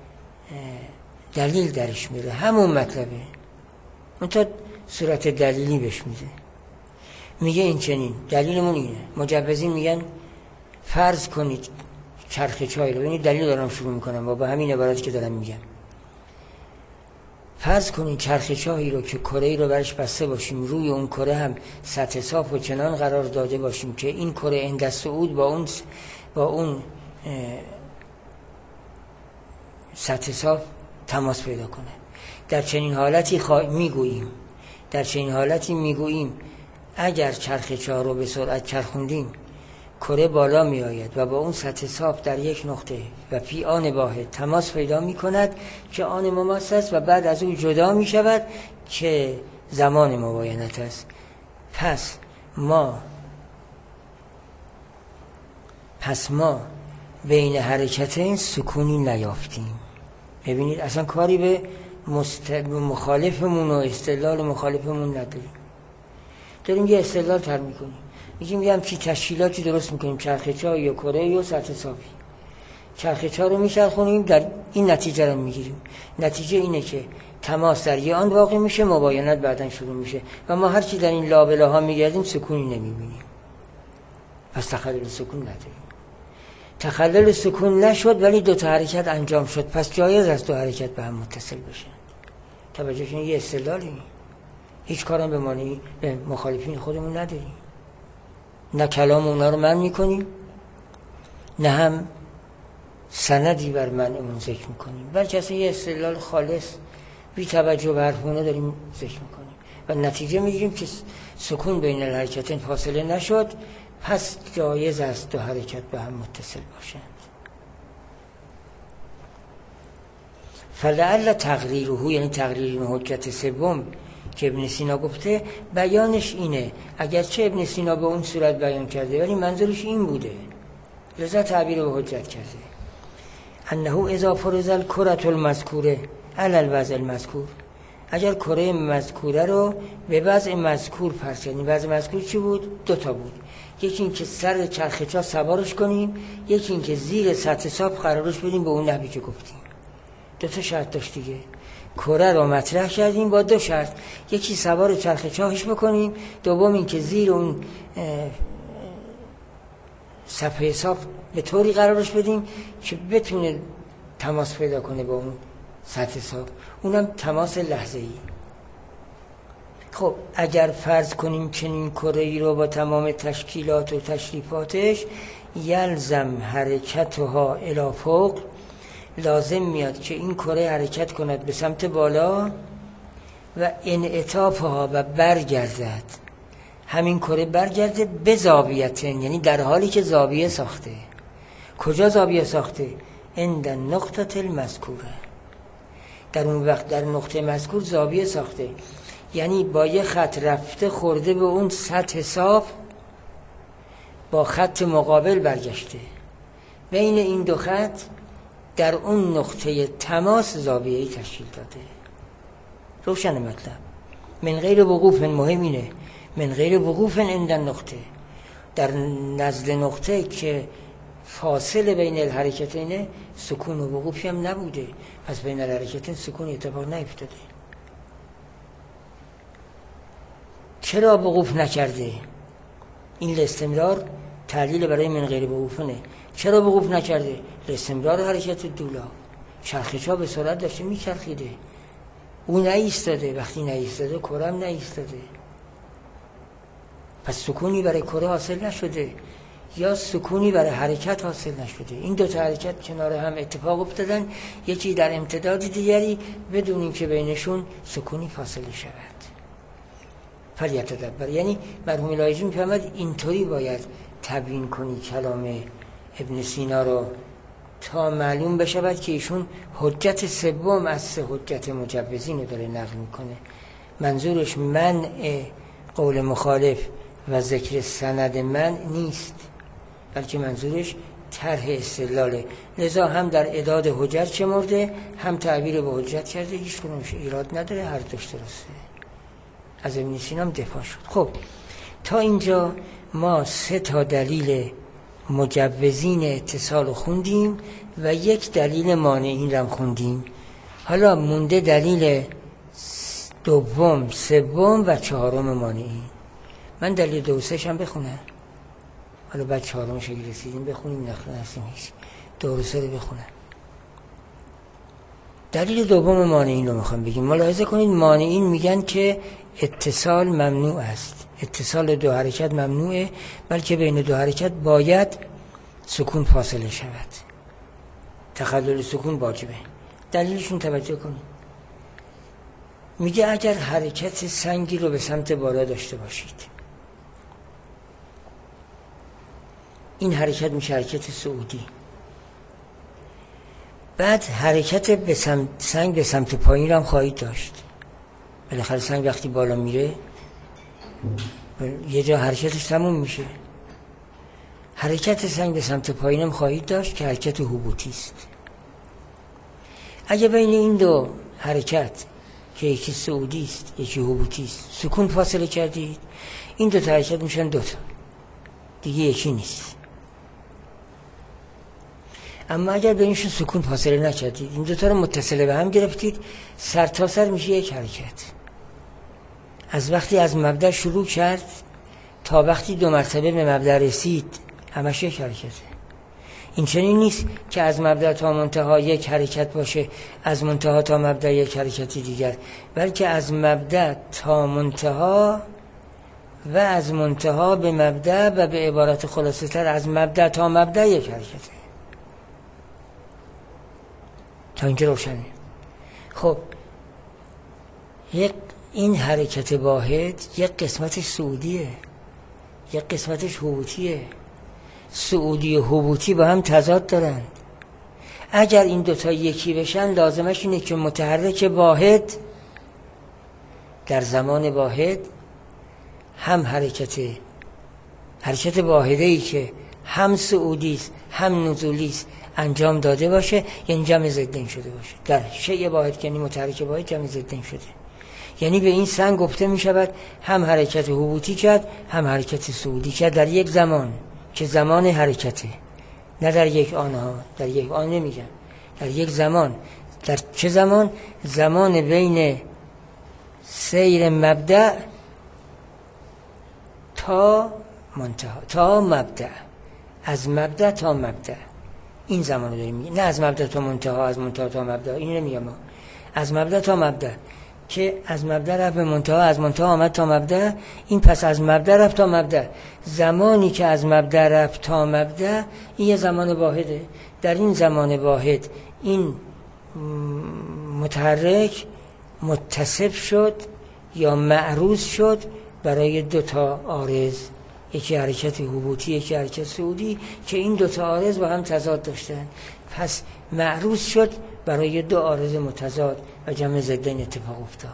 Speaker 1: دلیل درش میره، همون مطلبه اون تا صورت دلیلی بهش میده. میگه این چنین دلیلمون اینه. مجوزین میگن فرض کنید چرخ چای رو، ببینید دلیل دارم شروع میکنم با, با همین عبارتی که دارم میگم. فرض کنید چرخ چاهی رو که کره‌ای رو برش بسته باشیم، روی اون کره هم سطح صاف و چنان قرار داده باشیم که این کره عند صعود با اون با اون سطح صاف تماس پیدا کنه. در چنین حالتی خوا... میگوییم در چنین حالتی میگوییم اگر چرخ چاه رو به سرعت چرخوندیم کره بالا می آید و با اون سطح صاف در یک نقطه و فی آن واحد تماس پیدا می کند که آن مماس است و بعد از او جدا می شود که زمان مباینت است. پس ما پس ما بین حرکتین سکونی نیافتیم. ببینید اصلا کاری به مست... مخالفمون و استدلال مخالفمون نداریم، داریم یه استدلال تر میکنیم. میگیم یه همچی تشکیلاتی درست میکنیم، چرخ چاه یا کره یا سطح صافی. چرخ چاه رو میچرخونیم، در این نتیجه رو میگیریم. نتیجه اینه که تماس در یه آن واقع میشه، مباینت بعدن شروع میشه و ما هرچی در این لابلاها میگردیم سکونی نمیبینیم، پس تخلل سکون نداریم. تخلل سکون نشد ولی دو تا حرکت انجام شد، پس جایز است دو حرکت به هم متصل بشن. توجه کنید یه استدلالی، هیچ کارم به معنی به مخالفین خودمون نداریم، نه کلام اونا رو من میکنیم نه هم سندی بر منعمون ذکر میکنیم، بلکه اصلا یه استدلال خالص بی توجه به حرف اونا داریم ذکر میکنیم و نتیجه میگیریم که سکون بین الحرکتین فاصله نشد، پس جایز است دو حرکت به هم متصل باشند. فلعل تقریره، یعنی تقریر حجت سوم که ابن سینا گفته، بیانش اینه، اگرچه ابن سینا به اون صورت بیان کرده ولی منظورش این بوده، لذا تعبیر به حجت کرده، انه اذا فرض الکرة المذکوره علی الوضع المذکور، اگر کره مذکوره رو به وضع مذکور فرض کنیم. وضع مذکور چی بود؟ دو تا بود، یکی این که سر چرخچا سوارش کنیم، یکی این که زیر سطح ساپ قرارش بدیم به اون نحوی که گفتیم. دو تا شرط داشت دیگه. کره رو مطرح کردیم با دو شرط، یکی سوار چرخچاهش بکنیم، دوم این که زیر اون صفحه ساپ به طوری قرارش بدیم که بتونه تماس پیدا کنه با اون سطح ساپ، اونم تماس لحظه‌ای. خب اگر فرض کنیم چنین کره‌ای رو با تمام تشکیلات و تشریفاتش، یلزم حرکتها الی فوق، لازم میاد که این کره حرکت کند به سمت بالا و انعطافها و برگردد، همین کره برگرده به زاویتن، یعنی در حالی که زاویه ساخته. کجا زاویه ساخته؟ عند النقطه المذکوره، در اون وقت در نقطه مذکور زاویه ساخته، یعنی با یه خط رفته خورده به اون سطح صاف، با خط مقابل برگشته، بین این دو خط در اون نقطه تماس زاویه‌ای تشکیل داده. روشن مطلب. من غیر وقوف، مهم اینه، من غیر وقوف عند النقطه، در نزد نقطه که فاصله بین الحرکتین سکون و وقوفی هم نبوده، پس بین الحرکتین سکون اتفاق نیفتاده. چرا وقوف نکرده؟ این الاستمرار تعلیل برای من غیر وقوفنه. چرا وقوف نکرده؟ الاستمرار حرکت دولا، چرخشا به سرعت داشته میچرخیده، اون نایستاده، وقتی نایستاده کرم نایستاده، پس سکونی برای کره حاصل نشده یا سکونی برای حرکت حاصل نشده. این دو تا حرکت کنار هم اتفاق افتادن، یکی در امتداد دیگری، بدون اینکه بینشون سکونی فاصله شود. فلیتدبر، یعنی مرحوم لایجی میفهمد اینطوری باید تبیین کنی کلام ابن سینا رو تا معلوم بشود که ایشون حجت سوم از سه حجت مجوزین رو داره نقل میکنه. منظورش منع قول مخالف و ذکر سند من نیست، بلکه منظورش طرح استدلاله. لذا هم در اعداد حجت چه مرده، هم تعبیر به حجت کرده، هیچ کنونش ایراد نداره، هر دوش درسته. از ابن سینا هم دفاع شد. خب تا اینجا ما سه تا دلیل مجوزین اتصال خوندیم و یک دلیل مانعین رو خوندیم. حالا مونده دلیل دوم، سوم و چهارم مانعین. من دلیل دو سه‌ش هم بخونم، حالا بعد چهارمش اگه رسیدیم بخونیم، نخونیم هستیم هیچ، دو سه رو بخونم. دلیل دوم مانعین رو میخوام بگیم. ملاحظه کنید مانعین میگن که اتصال ممنوع است، اتصال دو حرکت ممنوعه، بلکه بین دو حرکت باید سکون فاصله شود، تخلل سکون واجبه. دلیلشون توجه کنید، میگه اگر حرکت سنگی رو به سمت بالا داشته باشید، این حرکت میشه حرکت صعودی، بعد حرکت به سمت سنگ به سمت پایین رو هم خواهید داشت. بالاخره سنگ وقتی بالا میره یه جا حرکتش تموم میشه. حرکت سنگ به سمت پایینم خواهید داشت که حرکت هبوطی است. اگه بین این دو حرکت که یکی صعودی است یکی هبوطی است سکون فاصله کردید، این دو تا حرکت میشن دو تا دیگه، یکی نیست. اما اگر بینشون سکون فاصله نکردید، این دو تا رو متصل به هم گرفتید، سر تا سر میشه یک حرکت. از وقتی از مبدأ شروع کرد تا وقتی دو مرتبه به مبدأ رسید همش یک حرکته. این چنین نیست که از مبدا تا منتها یک حرکت باشه، از منتها تا مبدا یک حرکتی دیگر، بلکه از مبدا تا منتها و از منتها به مبدا و به عبارت خلاصه تر از مبدا تا مبدا یک حرکته. تا اینجا روشنه. خب یک این حرکت واحد یک قسمتش صعودیه، یک قسمتش هبوطیه. صعودی و هبوطی با هم تضاد دارند. اگر این دوتا یکی بشن لازمش اینه که متحرک واحد در زمان واحد هم حرکت حرکت واحده ای که هم صعودی است هم نزولی است انجام داده باشه، یعنی جمع ضدین شده باشه. در شیء واحد که یعنی متحرک واحد جمع ضدین شده، یعنی به این سنگ گفته می شود هم حرکت هبوطی کرد هم حرکت صعودی کرد در یک زمان که زمان حرکته، نه در یک آنها، در یک آن نمیگم، در یک زمان. در چه زمان؟ زمان بین سیر مبدأ تا منتها، تا مبدأ، از مبدأ تا مبدأ، این زمان رو داریم میگیم. نه از مبدأ تا منتها، از منتها تا مبدأ، این نمیگم ما. از مبدأ تا مبدأ که از مبدأ رفت به منتها، از منتها آمد تا مبدأ. این پس از مبدأ رفت تا مبدأ. زمانی که از مبدأ رفت تا مبدأ، این یه زمان واحده. در این زمان واحد این متحرک متصف شد یا معروض شد برای دو تا عارض، یکی حرکت هبوطی یکی حرکت صعودی، که این دو تا عارض با هم تضاد داشتن. پس معروض شد برای دو عارض متضاد و جمع ضدین اتفاق افتاد.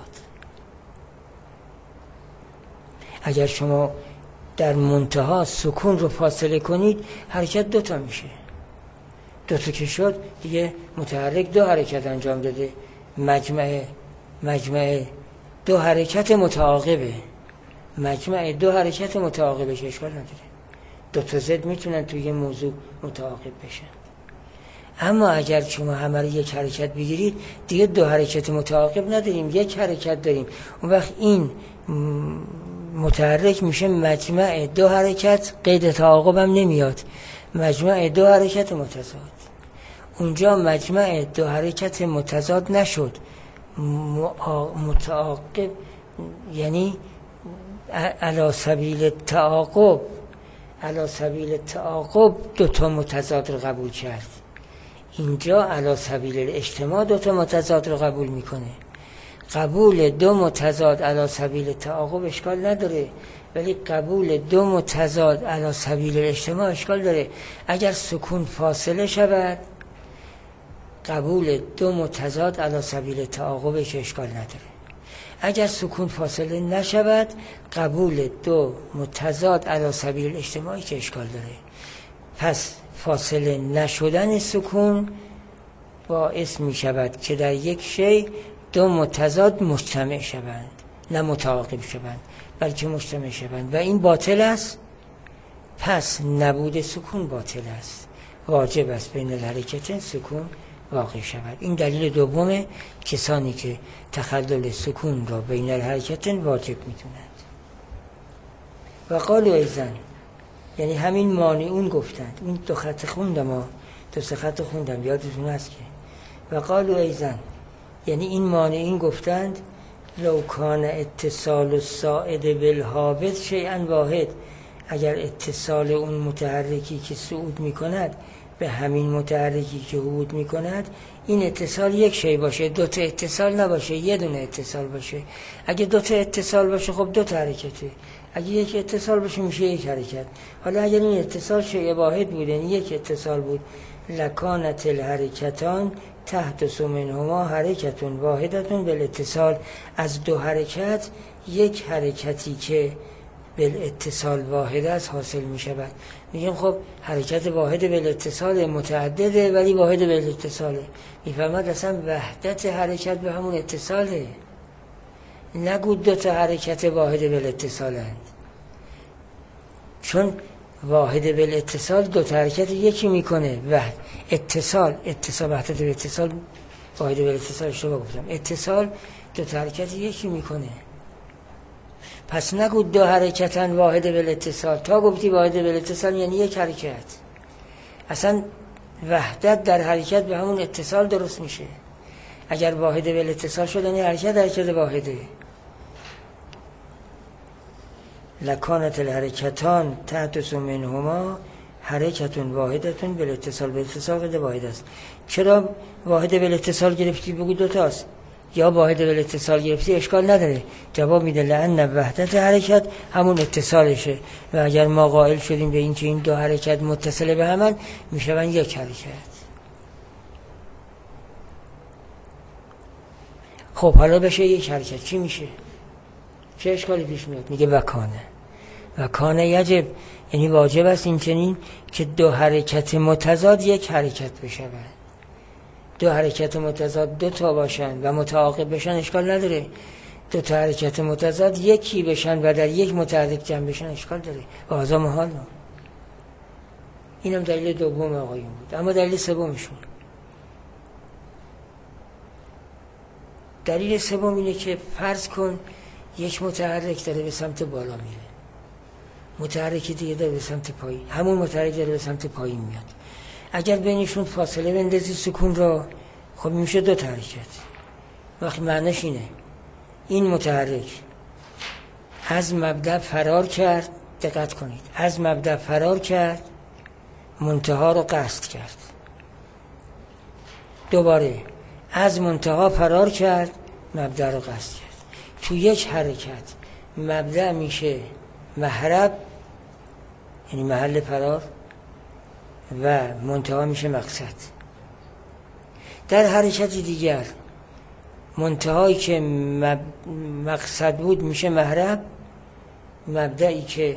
Speaker 1: اگر شما در منتها سکون رو فاصله کنید، حرکت دوتا میشه. دوتا که شد دیگه متحرک دو حرکت انجام داده، مجمع مجمع دو حرکت متعاقبه، مجمع دو حرکت متعاقبه اشکال نداره. دو تا ضد میتونن توی یه موضوع متعاقب بشن. اما اگر شما همه رو یک حرکت بگیرید، دیگه دو حرکت متعاقب نداریم، یک حرکت داریم. اون وقت این متحرک میشه مجمع دو حرکت، قید تعاقب هم نمیاد، مجمع دو حرکت متضاد. اونجا مجمع دو حرکت متضاد نشد، متعاقب، یعنی علی سبیل تعاقب، علی سبیل تعاقب دو تا متضاد رو قبول کرد. اینجا علی سبیل اجتماع دو تا متضاد رو قبول میکنه. قبول دو متضاد علی سبیل تعاقب اشکال نداره، ولی قبول دو متضاد علی سبیل اجتماع اشکال داره. اگر سکون فاصله شود، قبول دو متضاد علی سبیل تعاقبش اشکال نداره. اگر سکون فاصله نشود، قبول دو متضاد علی سبیل اجتماعی که اشکال داره. پس فاصله نشدن سکون باعث می شود که در یک شی دو متضاد مجتمع شوند، نه متعاقب شوند، بلکه مجتمع شوند و این باطل است. پس نبود سکون باطل است، واجب است بین الحرکتین سکون واقع شود. این دلیل دومه کسانی که تخلل سکون را بین الحرکتین واجب می‌دونند. و قالوا ایضاً، یعنی همین مانعون گفتند. این دو خط خوندم، ما دو سه خط خوندم، یادتون هست که و قالوا ایضاً، یعنی این مانعین گفتند لو کان اتصال الصاعد بالهابط شیئا واحد، اگر اتصال اون متحرکی که صعود میکند به همین متحرکی که هبوط میکند، این اتصال یک شی باشه، دو تا اتصال نباشه، یه دونه اتصال باشه. اگه دو تا اتصال باشه خب دو تا حرکته، اگه یک اتصال باشه میشه یک حرکت. حالا اگر این اتصال شیء واحد بود، یعنی یک اتصال بود، لکانت الحرکتان تحدث منهما حرکتون واحدتون بالاتصال، از دو حرکت یک حرکتی که بالاتصال واحد است حاصل می شود. میگم خب حرکت واحد بالاتصال متعدده ولی واحد بالاتصاله. میفهمد اصلا وحدت حرکت به همون اتصاله، نگو دو تا حرکت واحد بالاتصالند، چون واحد بالاتصال دو تا حرکت یکی میکنه. و اتصال اتصال وحدت بالاتصال واحد بالاتصال اشتباه گفتم، اتصال دو تا حرکت یکی میکنه. پس نگو دو حرکتن واحد بالاتصال، تا گفتی واحد بالاتصال یعنی یک حرکت. اصلا وحدت در حرکت به همون اتصال درست میشه. اگر واحده به اتصال شدن حرکت حرکت واحده. لکانت الحرکتان تحدث منهما حرکتون واحدتون به اتصال به اتصال قد واحد است. چرا واحده به اتصال گرفتی؟ بگو دو تاست. یا واحده به اتصال گرفتی اشکال نداره. جواب میده لأن وحدت حرکت همون اتصالشه و اگر ما قائل شدیم به این که این دو حرکت متصل به همن میشون یک حرکت. خب حالا بشه یک حرکت چی میشه؟ چه اشکالی پیش میاد؟ میگه وکانه وکانه یجب، یعنی واجب است این چنین که دو حرکت متضاد یک حرکت بشوند. دو حرکت متضاد دو تا باشن و متعاقب بشن اشکال نداره. دو تا حرکت متضاد یکی بشن و در یک متحرک جمع بشن اشکال داره. واضح محال. اینم دلیل دوم آقایون بود. اما دلیل سومشون، دلیل سوم اینه که فرض کن یک متحرک داره به سمت بالا میره، متحرک دیگه داره به سمت پایین، همون متحرک داره به سمت پایین میاد. اگر بینشون فاصله بندازی سکون را، خب میشه دو تا حرکت. وقتی معنیش اینه این متحرک از مبدأ فرار کرد، دقت کنید، از مبدأ فرار کرد، منتها رو قصد کرد، دوباره از منتها فرار کرد، مبدأ رو قصد کرد. تو یک حرکت مبدأ میشه محرب، یعنی محل فرار، و منتها میشه مقصد. در حرکت دیگر منتهایی که مقصد بود میشه محرب، مبدئی که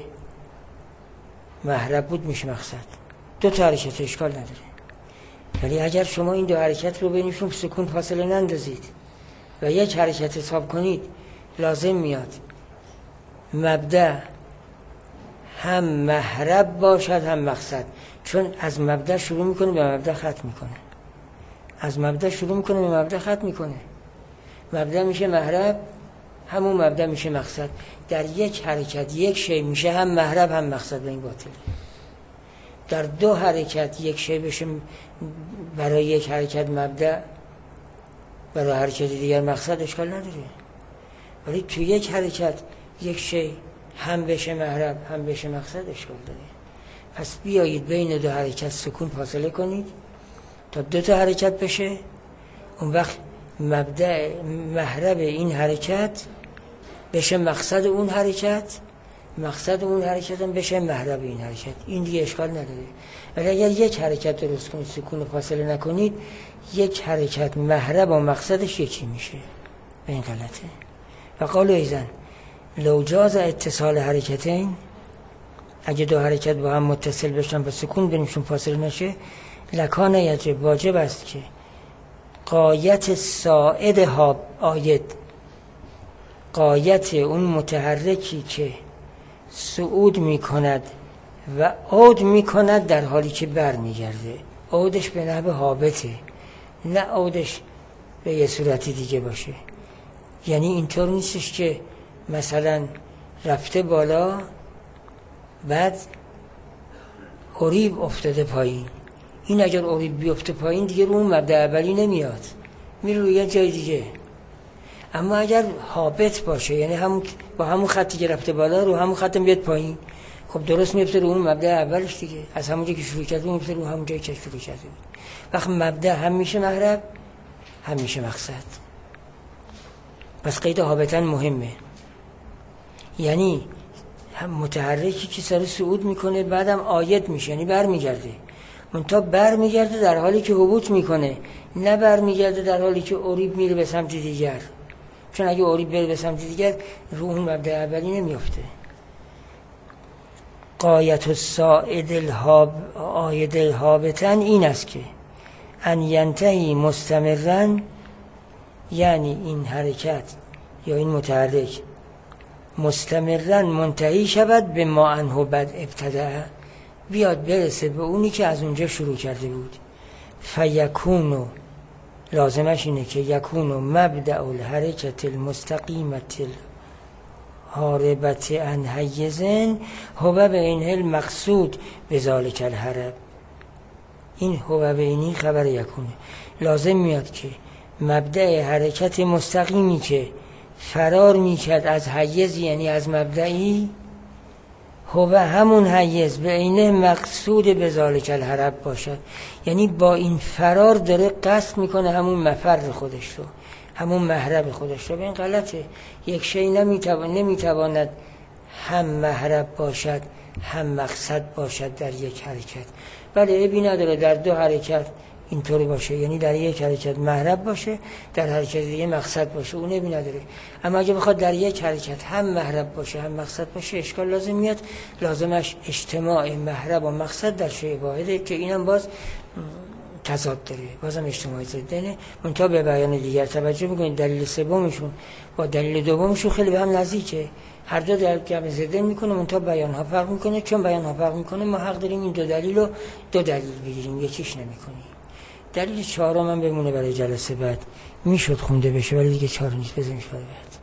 Speaker 1: محرب بود میشه مقصد. دو تا حرکت اشکال نداره. ولی اگر شما این دو حرکت رو بینشون سکون فاصله نندازید و یک حرکت حساب کنید، لازم میاد مبدأ هم محرب باشد هم مقصد، چون از مبدأ شروع میکنه به مبدأ ختم میکنه. از مبدأ شروع میکنه به مبدأ ختم میکنه. مبدأ میشه محرب، همون مبدأ میشه مقصد. در یک حرکت یک شی میشه هم محرب هم مقصد، به این باطل. در دو حرکت یک شی بشه برای یک حرکت مبدأ، برای حرکت دیگر مقصد، اشکال نداره. ولی تو یک حرکت یک شی هم بشه محرب هم بشه مقصد، اشکال داره. پس بیایید بین دو حرکت سکون فاصله کنید تا دو تا حرکت بشه. اون وقت مبدأ محرب این حرکت بشه مقصد اون حرکت، مقصد اون حرکت هم بشه محرب این حرکت. این دیگه اشکال نداره. ولی اگر یک حرکت درست کنید سکون فاصله نکنید، یک حرکت محرب و مقصدش یکی میشه. به این غلطه. و قالو ایزن لو جاز اتصال حرکتین، اگه دو حرکت با هم متصل بشن و سکون بینشون فاصله نشه، لکان یجب، واجب است که غایت ساعد ها آید، غایت اون متحرکی که صعود می کند و عود می کند در حالی که بر می گرده، عودش به نحو حابته، نه عودش به یه صورتی دیگه باشه. یعنی اینطور نیستش که مثلا رفته بالا بعد قریب افتاده پایین. این اگر قریب بیفته پایین دیگه رو اون مبدأ اولی نمیاد، میره روی یه جای دیگه. اما اگر حابط باشه، یعنی همون با همون خطی که رفته بالا رو همون خط بیاد پایین، خب درست میفته رو اون مبدأ اولش دیگه. از همون جایی که شروع کرده میفته رو همون جایی که شروع کرده. وقت مبدأ هم میشه محرب هم میشه مقصد. پس قید حابطاً مهمه. یعنی هم متحرکی که سر صعود میکنه بعدم آید میشه، یعنی بر میگرده. منتها بر میگرده در حالی که هبوط میکنه، نه بر میگرده در حالی که قریب میره به سمت دیگر. چون اگه قریب بره به سمت دیگر رو اون مبدأ اولی نمیافته. غایت الصاعد الهاب آید الهابتن این است که ان ینتهی مستمرن، یعنی این حرکت یا این متحرک مستمرن منتهی شود به ما انه بد ابتدأ، بیاد برسه به اونی که از اونجا شروع کرده بود. فیکونو، لازمش اینه که یکونو مبدأ الحرکت المستقیمت الهاربت عن حیزن هو به اینه المقصود به ذالک الحرب. این هو بینی خبر یکونه. لازم میاد که مبدأ حرکت مستقیمی که فرار میکرد از حیز، یعنی از مبدعی، هو همون حیز به عینه مقصود به ذالک الهرب باشد. یعنی با این فرار داره قصد میکنه همون مفر خودش رو، همون مهرب خودش رو. به این غلطه. یک شی نمیتواند نمیتواند هم مهرب باشد هم مقصد باشد در یک حرکت. بله عیبی نداره در دو حرکت اینطوری باشه، یعنی در یک حرکت مهرب باشه، در حرکت دیگه مقصد باشه، اون عیبی نداره. اما اگه بخواد در یک حرکت هم مهرب باشه هم مقصد باشه، اشکال لازم میاد. لازمش اجتماع مهرب و مقصد در شیء واحده که اینم باز تضاد داره، بازم اجتماعی ضدنه. منتها به بیان دیگر توجه میکنید دلیل سومشون با دلیل دومشون خیلی به هم نزدیکه، هر دو در جمع ضدن میکنه، منتها بیان ها فرق میکنه. چون بیان ها فرق میکنه ما حق داریم این دو دلیل رو دو دلیل بگیریم، یکیش نمیکنیم. دلیل چهارم هم بمونه برای جلسه بعد، میشد خونده بشه ولی دیگه چهار نیست، بزنیش برای بعد.